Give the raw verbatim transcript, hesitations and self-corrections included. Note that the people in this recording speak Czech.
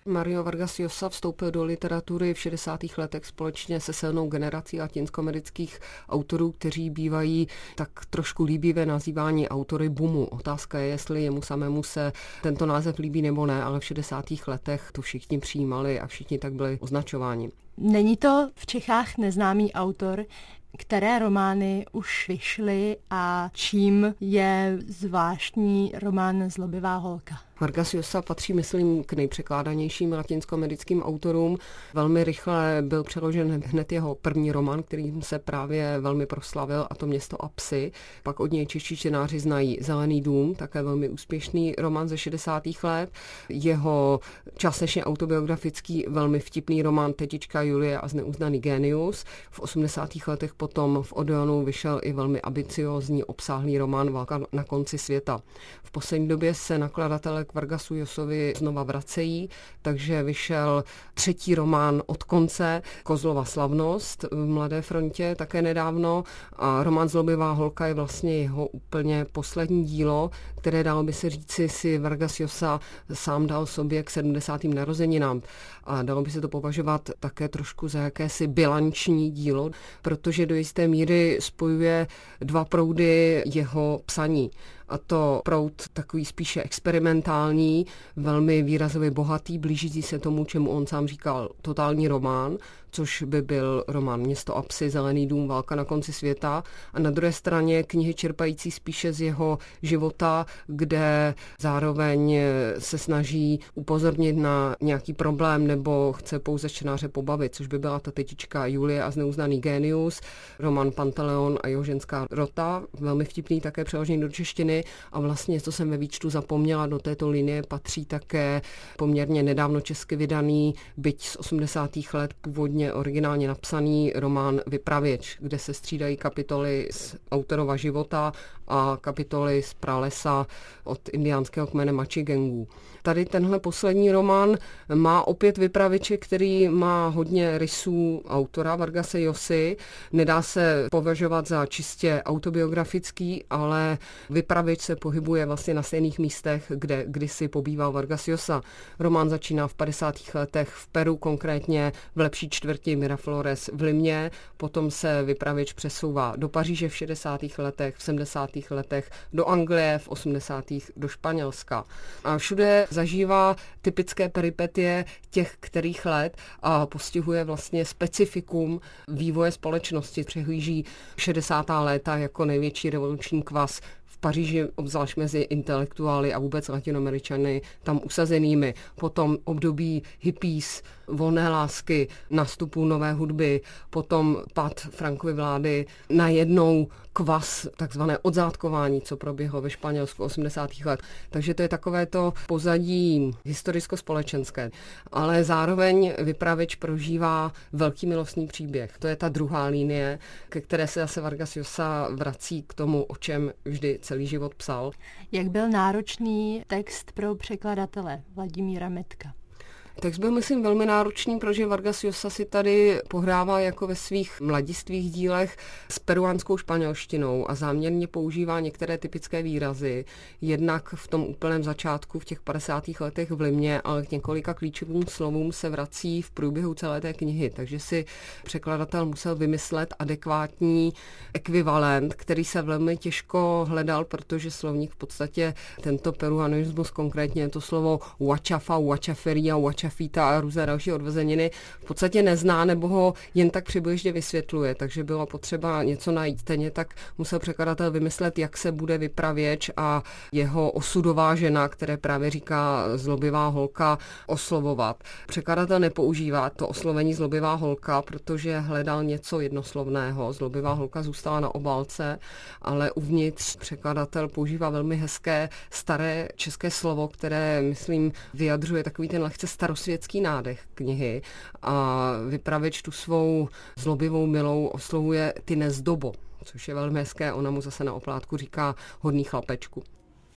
Mario Vargas Llosa vstoupil do literatury v šedesátých letech společně se silnou generací latinskoamerických autorů, kteří bývají tak trošku líbivě nazýváni autory boomu. Otázka je, jestli jemu samému se tento název líbí nebo ne, ale v šedesátých letech to všichni přijímali a všichni tak byli označováni. Není to v Čechách neznámý autor, které romány už vyšly a čím je zvláštní román Zlobivá holka? Vargas Llosa patří, myslím, k nejpřekládanějším latinskoamerickým autorům. Velmi rychle byl přeložen hned jeho první román, kterým se právě velmi proslavil, a to Město a psy. Pak od něj čeští čtenáři znají Zelený dům, také velmi úspěšný román ze šedesátých let. Jeho částečně autobiografický, velmi vtipný román Tetička Julie a zneuznaný génius. V osmdesátých letech potom v Odeonu vyšel i velmi ambiciózní obsáhlý román Válka na konci světa. V poslední době se nakladatelé k Vargasu Llosovi znova vracejí, takže vyšel třetí román Od konce, Kozlova slavnost v Mladé frontě také nedávno, a román Zlobivá holka je vlastně jeho úplně poslední dílo, které, dalo by se říci, si Vargas Llosa sám dal sobě k sedmdesátým narozeninám. A dalo by se to považovat také trošku za jakési bilanční dílo, protože do jisté míry spojuje dva proudy jeho psaní. A to proud takový spíše experimentální, velmi výrazově bohatý, blížící se tomu, čemu on sám říkal totální román, což by byl román Město a psy, Zelený dům, Válka na konci světa. A na druhé straně knihy čerpající spíše z jeho života, kde zároveň se snaží upozornit na nějaký problém nebo chce pouze čtenáře pobavit, což by byla ta Tetička Julie a zneuznaný génius, román Pantaleon a jeho ženská rota, velmi vtipný, také přeložený do češtiny. A vlastně, co jsem ve výčtu zapomněla, do této linie patří také poměrně nedávno česky vydaný, byť z osmdesátých let původně originálně napsaný román Vypravěč, kde se střídají kapitoly z autorova života a kapitoly z pralesa od indiánského kmene Machigengů. Tady tenhle poslední román má opět vypravěče, který má hodně rysů autora Vargase Llosy. Nedá se považovat za čistě autobiografický, ale vypravěč se pohybuje vlastně na stejných místech, kde kdysi pobýval Vargas Llosa. Román začíná v padesátých letech v Peru, konkrétně v lepší čtvrti Miraflores v Limě, potom se vypravěč přesouvá do Paříže v šedesátých letech, v sedmdesátých letech do Anglie, v osmdesátých do Španělska. A všude zažívá typické peripetie těch kterých let a postihuje vlastně specifikum vývoje společnosti. Přehlíží šedesátá léta jako největší revoluční kvas v Paříži, obzvlášť mezi intelektuály a vůbec Latinoameričany tam usazenými. Potom období hippies, volné lásky, nastupu nové hudby, potom pad Frankovy vlády, najednou kvas, takzvané odzátkování, co proběhlo ve Španělsku osmdesátých let. Takže to je takové to pozadí historicko-společenské. Ale zároveň vypravěč prožívá velký milostný příběh. To je ta druhá linie, ke které se zase Vargas Llosa vrací k tomu, o čem vždy celý život psal. Jak byl náročný text pro překladatele Vladimíra Metka? Text byl, myslím, velmi náročný, protože Vargas Llosa si tady pohrává jako ve svých mladistvých dílech s peruánskou španělštinou a záměrně používá některé typické výrazy. Jednak v tom úplném začátku v těch padesátých letech v Limě, ale k několika klíčovým slovům se vrací v průběhu celé té knihy. Takže si překladatel musel vymyslet adekvátní ekvivalent, který se velmi těžko hledal, protože slovník v podstatě tento peruanismus, konkrétně to slovo huachafa, huachaferia, huachafita a různé další odvezeniny v podstatě nezná nebo ho jen tak přibližně vysvětluje, takže bylo potřeba něco najít. Stejně tak musel překladatel vymyslet, jak se bude vypravěč a jeho osudová žena, které právě říká zlobivá holka, oslovovat. Překladatel nepoužívá to oslovení zlobivá holka, protože hledal něco jednoslovného. Zlobivá holka zůstala na obálce, ale uvnitř překladatel používá velmi hezké staré české slovo, které, myslím, vyjadřuje takový ten lehce starosvětský nádech knihy a vypravěč tu svou zlobivou milou oslovuje ty nezdobo, což je velmi hezké, ona mu zase na oplátku říká hodný chlapečku.